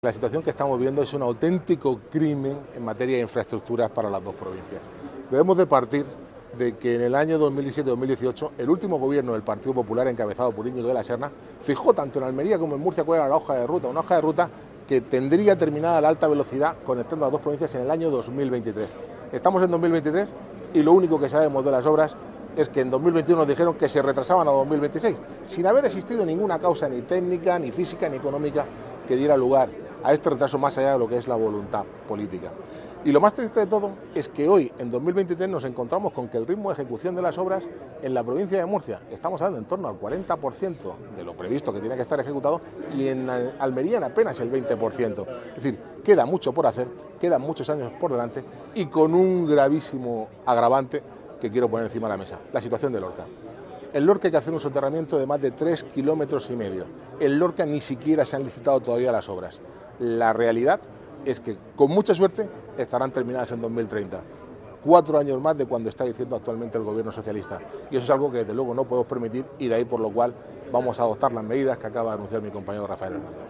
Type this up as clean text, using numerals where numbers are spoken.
La situación que estamos viendo es un auténtico crimen en materia de infraestructuras para las dos provincias. Debemos de partir de que en el año 2017-2018 el último gobierno del Partido Popular, encabezado por Íñigo de la Serna, fijó tanto en Almería como en Murcia cuál era la hoja de ruta, una hoja de ruta que tendría terminada la alta velocidad conectando las dos provincias en el año 2023. Estamos en 2023 y lo único que sabemos de las obras es que en 2021 nos dijeron que se retrasaban a 2026, sin haber existido ninguna causa ni técnica, ni física, ni económica que diera lugar a este retraso más allá de lo que es la voluntad política. Y lo más triste de todo es que hoy, en 2023, nos encontramos con que el ritmo de ejecución de las obras en la provincia de Murcia, estamos hablando en torno al 40% de lo previsto que tiene que estar ejecutado, y en Almería en apenas el 20%. Es decir, queda mucho por hacer, quedan muchos años por delante y con un gravísimo agravante que quiero poner encima de la mesa: la situación de Lorca. En Lorca hay que hacer un soterramiento de más de 3,5 kilómetros. En Lorca ni siquiera se han licitado todavía las obras. La realidad es que, con mucha suerte, estarán terminadas en 2030. 4 años más de cuando está diciendo actualmente el gobierno socialista. Y eso es algo que desde luego no podemos permitir, y de ahí por lo cual vamos a adoptar las medidas que acaba de anunciar mi compañero Rafael Hernández.